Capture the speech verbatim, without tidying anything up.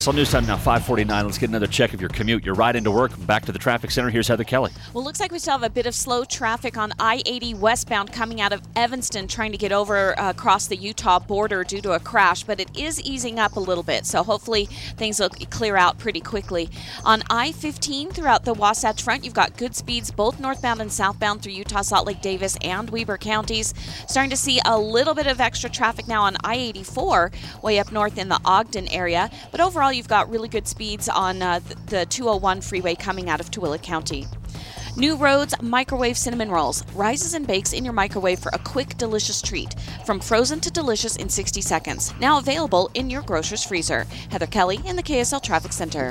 So news time now, five forty-nine. Let's get another check of your commute. You're right into work. Back to the traffic center. Here's Heather Kelly. Well, looks like we still have a bit of slow traffic on I eighty westbound coming out of Evanston, trying to get over uh, across the Utah border due to a crash, but it is easing up a little bit, so hopefully things will clear out pretty quickly. On I fifteen throughout the Wasatch Front, you've got good speeds both northbound and southbound through Utah, Salt Lake, Davis, and Weber counties. Starting to see a little bit of extra traffic now on I eighty-four way up north in the Ogden area, but overall you've got really good speeds on uh, the two oh one freeway coming out of Tooele County. New Roads Microwave Cinnamon Rolls. Rises and bakes in your microwave for a quick, delicious treat. From frozen to delicious in sixty seconds. Now available in your grocer's freezer. Heather Kelly in the K S L Traffic Center.